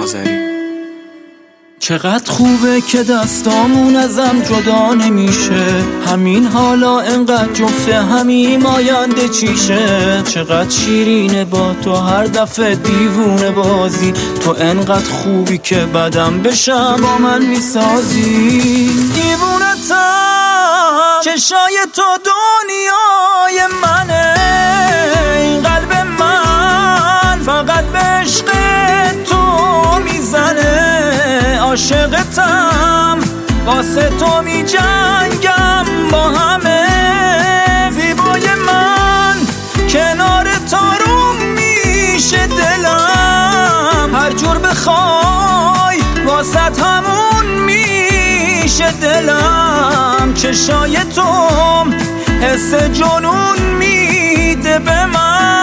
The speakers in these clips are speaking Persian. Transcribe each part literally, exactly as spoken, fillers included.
آذری. چقدر خوبه که دستامون ازم جدا نمیشه، همین حالا انقدر جفته همیم آینده چیشه. چقدر شیرینه با تو هر دفعه دیوونه بازی، تو انقدر خوبی که بدم بشم با من میسازی. دیوونتم، چشای تو دنیای منه، این قلب من فقط به عشق تو میزنه. عاشقتم، واسه تو می جنگم با همه. زیبای من، کنار تو رو میشه دلم، هر جور بخوای واسه همون میشه دلم. چشای تو حس جنون میده به من.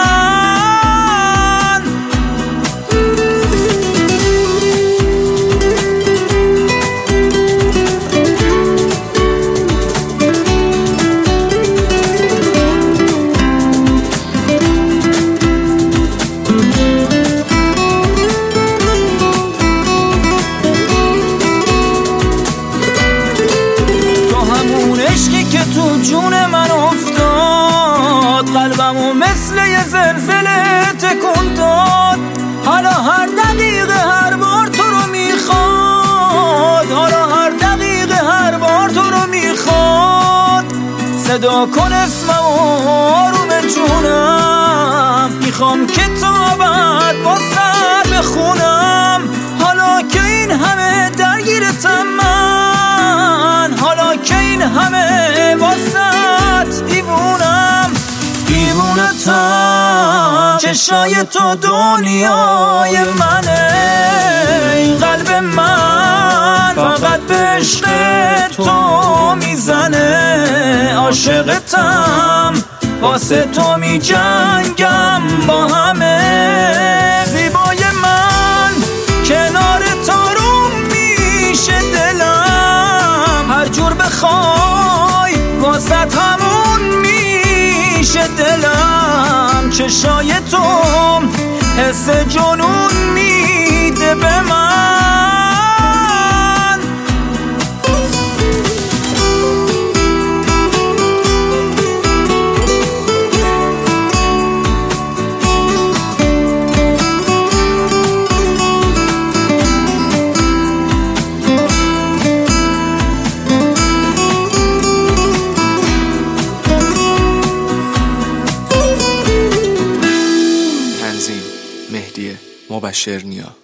عشقی که تو جون من افتاد، قلبمو مثل یه زلزله تکون داد. حالا هر دقیقه هر بار تو رو میخواد، حالا هر دقیقه هر بار تو رو میخواد. صدا کن اسممو آروم جونم، میخوام که تا بعد با سر بخونم. حالا که این همه درگیرتم من، حالا که این همه واسط دیوونم. دیوونتم، چشای تو دنیای منه، این قلب من فقط به عشق تو میزنه. عاشقتم، واسه تو می جنگم با همه. زیبای من، کنار تو رو میشه دلم، هر جور بخوای واسه همون میشه دلم. چشای تو حس جنون میده به من. مهدی مبشرنیا.